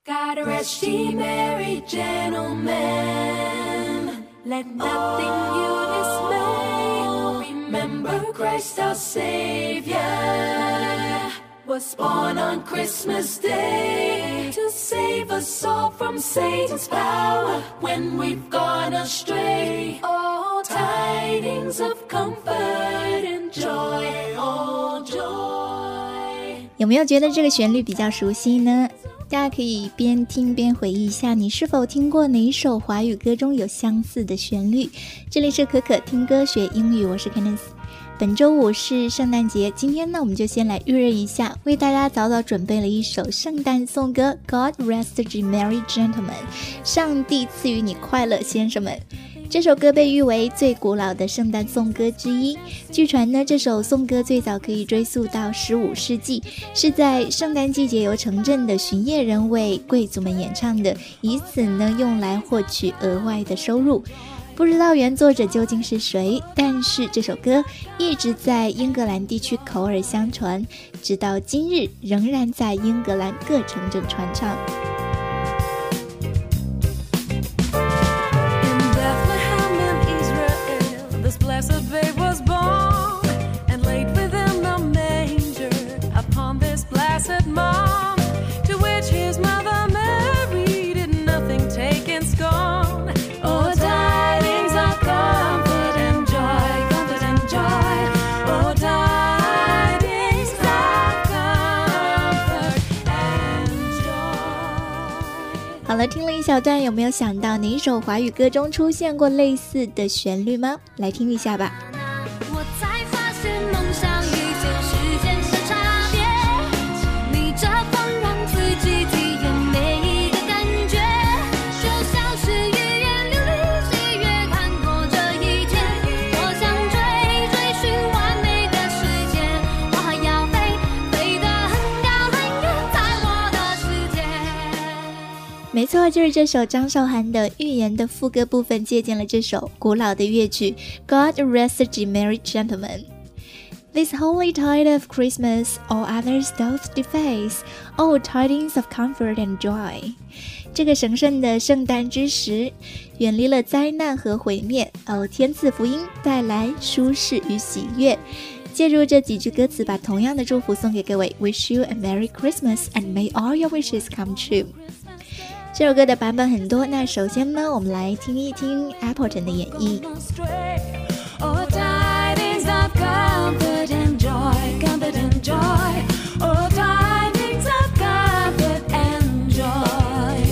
God rest ye merry gentlemen, let nothing you dismay. Remember Christ our Savior was born on Christmas Day to save us all from Satan's power when we've gone astray. Oh, tidings of comfort and joy, oh joy. 有没有觉得这个旋律比较熟悉呢？大家可以边听边回忆一下，你是否听过哪一首华语歌中有相似的旋律？这里是可可听歌学英语，我是 Candice。本周五是圣诞节，今天呢我们就先来预热一下，为大家早早准备了一首圣诞颂歌 God rest ye merry gentlemen， 上帝赐予你快乐先生们。这首歌被誉为最古老的圣诞颂歌之一，据传呢，这首颂歌最早可以追溯到15世纪，是在圣诞季节由城镇的巡夜人为贵族们演唱的，以此呢用来获取额外的收入。不知道原作者究竟是谁，但是这首歌一直在英格兰地区口耳相传，直到今日仍然在英格兰各城镇传唱。 Blessed babe was born and laid within the manger upon this blessed mom, to which his mother Mary did nothing take in scorn. Oh, tidings of comfort and joy, comfort and joy. Oh, tidings of comfort and joy. 好了，听了一小段，有没有想到哪一首华语歌中出现过类似的旋律吗？来听一下吧。 我才发现梦想与现实间的差别，逆着风让自己体验每一个感觉，就像是愈演流离喜悦看过这一天。我想追寻完美的世界，我还要飞得很高很远，在我的世界。 没错，就是这首张韶涵的《预言》的副歌部分借鉴了这首古老的乐曲 God rest ye merry gentlemen. This holy tide of Christmas, all others doth deface, all tidings of comfort and joy. 这个神圣的圣诞之时，远离了灾难和毁灭，天赐福音，带来舒适与喜悦。借助这几句歌词，把同样的祝福送给各位 Wish you a Merry Christmas and may all your wishes come true. 这首歌的版本很多，那首先呢，我们来听一听 Appleton 的演绎。 Oh, tidings of comfort and joy, comfort and joy. Oh, tidings of comfort and joy.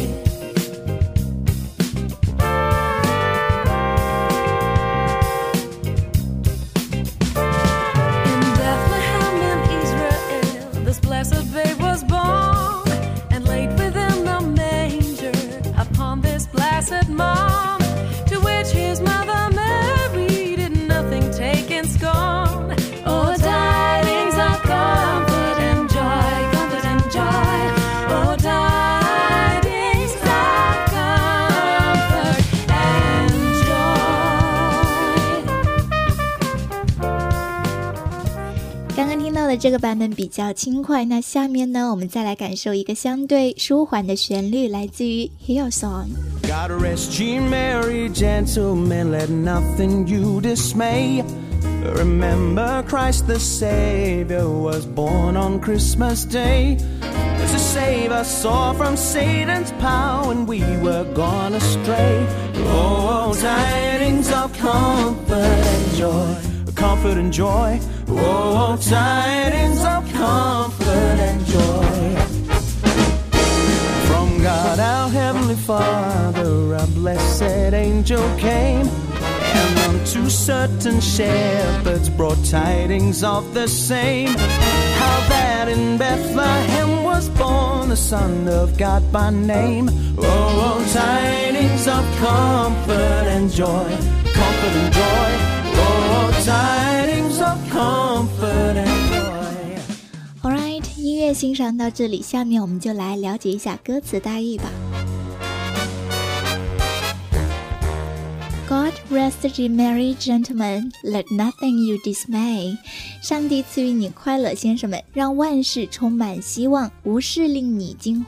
In Bethlehem in Israel, this blessed babe was born and laid within the manger upon this blessed mom, to which his mother Mary did nothing take in scorn. Oh, tidings of comfort and joy, comfort and joy. Oh, tidings of comfort and joy. 刚刚听到的这个版本比较轻快，那下面呢，我们再来感受一个相对舒缓的旋律，来自于 Hillsong。God rest ye merry gentlemen, let nothing you dismay. Remember Christ the Savior was born on Christmas Day to save us all from Satan's power when we were gone astray. Oh, tidings of comfort and joy, comfort and joy. Oh, tidings of comfort and joy. From God our Heavenly Father, a blessed angel came, and unto certain shepherds brought tidings of the same, how that in Bethlehem was born the Son of God by name. Oh, tidings of comfort and joy, comfort and joy. Oh, tidings of comfort and joy. Alright, 音乐欣赏到这里，下面我们就来了解一下歌词大意吧。God rest ye merry gentlemen, let nothing you dismay. 上帝赐予你快乐，先生们，让万事充满希望，无事令你惊慌。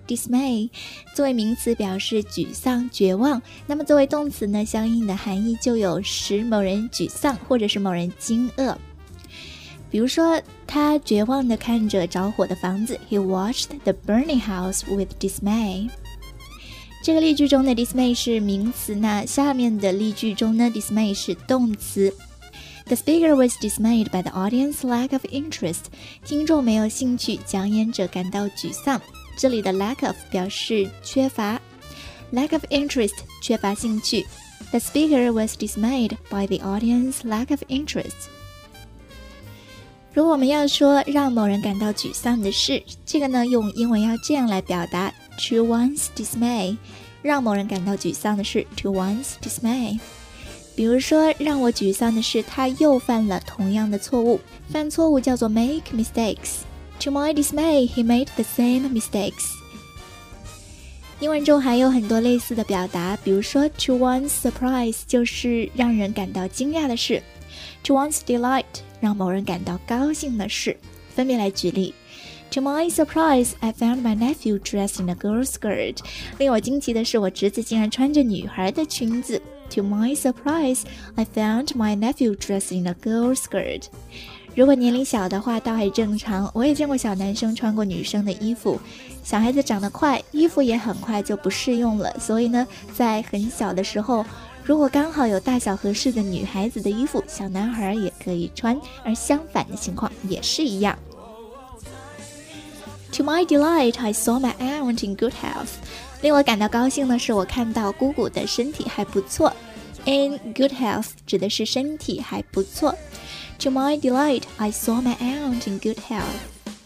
dismay， 作为名词表示沮丧、绝望，那么作为动词呢，相应的含义就有使某人沮丧或者是某人惊愕。比如说，他绝望地看着着火的房子 He watched the burning house with dismay。 这个例句中的 dismay 是名词，那下面的例句中呢 dismay 是动词。The speaker was dismayed by the audience's lack of interest。 听众没有兴趣，讲演者感到沮丧。这里的 lack of 表示缺乏， lack of interest 缺乏兴趣。 The speaker was dismayed by the audience's lack of interest。 如果我们要说让某人感到沮丧的事，这个呢用英文要这样来表达 to one's dismay， 让某人感到沮丧的事 to one's dismay。比如说，让我沮丧的是他又犯了同样的错误。犯错误叫做 make mistakes。 To my dismay, he made the same mistakes。 英文中还有很多类似的表达，比如说 to one's surprise 就是让人感到惊讶的事， to one's delight 让某人感到高兴的事。分别来举例。To my surprise, I found my nephew dressed in a girl's skirt。 令我惊奇的是，我侄子竟然穿着女孩的裙子。To my surprise, I found my nephew dressed in a girl's skirt。 如果年龄小的话倒还正常，我也见过小男生穿过女生的衣服。小孩子长得快，衣服也很快就不适用了，所以呢，在很小的时候，如果刚好有大小合适的女孩子的衣服，小男孩也可以穿，而相反的情况也是一样。To my delight, I saw my aunt in good health。 令我感到高兴的是，我看到姑姑的身体还不错。In good health 指的是身体还不错。To my delight, I saw my aunt in good health。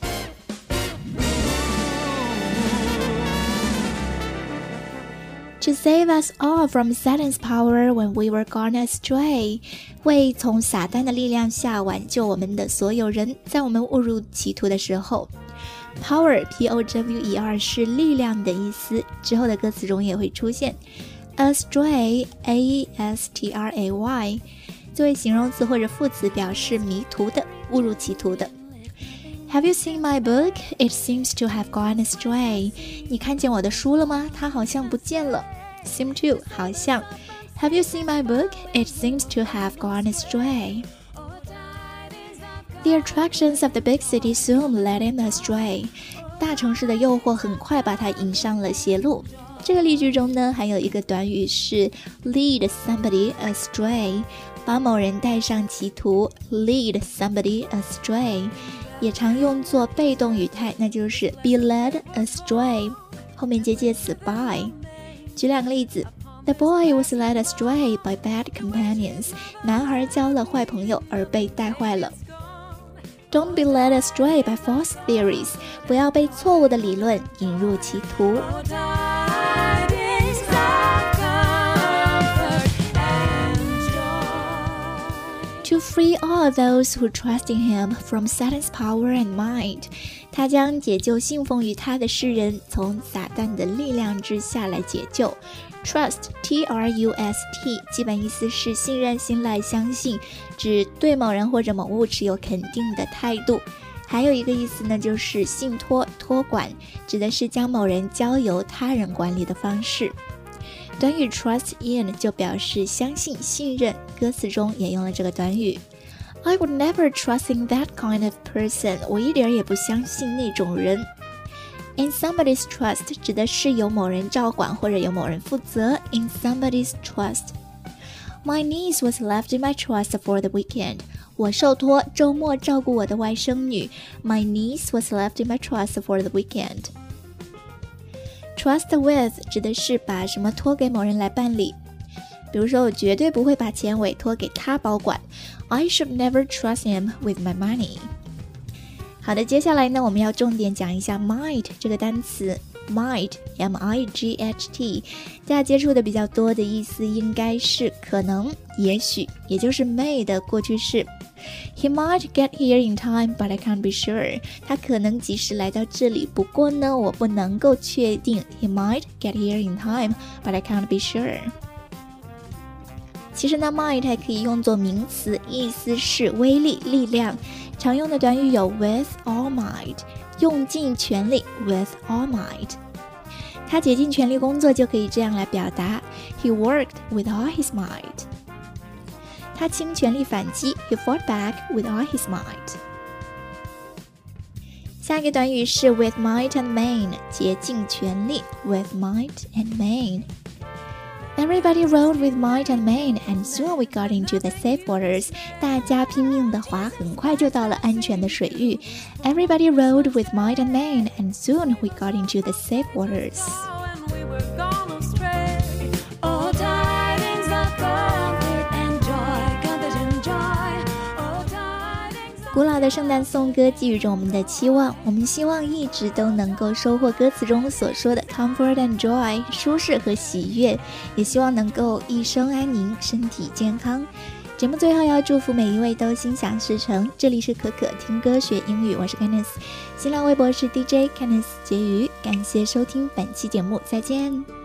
To save us all from Satan's power when we were gone astray， 为从撒旦的力量下挽救我们的所有人，在我们误入歧途的时候。Power P-O-W-E-R 是力量的意思，之后的歌词中也会出现。Astray A-S-T-R-A-Y 作为形容词或者副词表示迷途的、误入歧途的。Have you seen my book? It seems to have gone astray。 你看见我的书了吗？它好像不见了。Seem to 好像。Have you seen my book? It seems to have gone astray。The attractions of the big city soon led him astray。 大城市的诱惑很快把他引上了邪路。这个例句中呢，还有一个短语是 lead somebody astray， 把某人带上歧途。lead somebody astray 也常用作被动语态，那就是 be led astray， 后面接介词 by。 举两个例子。The boy was led astray by bad companions。 男孩交了坏朋友而被带坏了。Don't be led astray by false theories。 不要被错误的理论引入歧途。To free all those who trust in him from Satan's power and might。 他将解救信奉于他的世人，从撒旦的力量之下来解救。Trust T-R-U-S-T 基本意思是信任、信赖、相信，指对某人或者某物持有肯定的态度。还有一个意思呢，就是信托、托管，指的是将某人交由他人管理的方式。短语 trust in 就表示相信、信任，歌词中也用了这个短语。I would never trust in that kind of person。 我一点也不相信那种人。In somebody's trust 指的是由某人照管或者由某人负责。In somebody's trust。 My niece was left in my trust for the weekend。 我受托周末照顾我的外甥女。My niece was left in my trust for the weekend。 Trust with 指的是把什么托给某人来办理。比如说，我绝对不会把钱委托给他保管。I should never trust him with my money。好的，接下来呢，我们要重点讲一下 might 这个单词。might M-I-G-H-T 大家接触的比较多的意思应该是可能、也许，也就是 may 的过去式。He might get here in time, but I can't be sure。 他可能及时来到这里，不过呢，我不能够确定。He might get here in time, but I can't be sure。 其实呢 might 还可以用作名词，意思是威力、力量。常用的短语有 with all might， 用尽全力 with all might。 他竭尽全力工作就可以这样来表达 He worked with all his might。 他倾全力反击 He fought back with all his might。 下一个短语是 with might and main， 竭尽全力 with might and main。Everybody rowed with might and main, and soon we got into the safe waters. 大家拼命地划，很快就到了安全的水域。Everybody rowed with might and main, and soon we got into the safe waters. 古老的圣诞颂歌寄予着我们的期望，我们希望一直都能够收获歌词中所说的 comfort and joy， 舒适和喜悦，也希望能够一生安宁，身体健康。节目最后要祝福每一位都心想事成。这里是可可听歌学英语，我是 Candice， 新浪微博是 DJ Candice 婕妤，感谢收听本期节目，再见。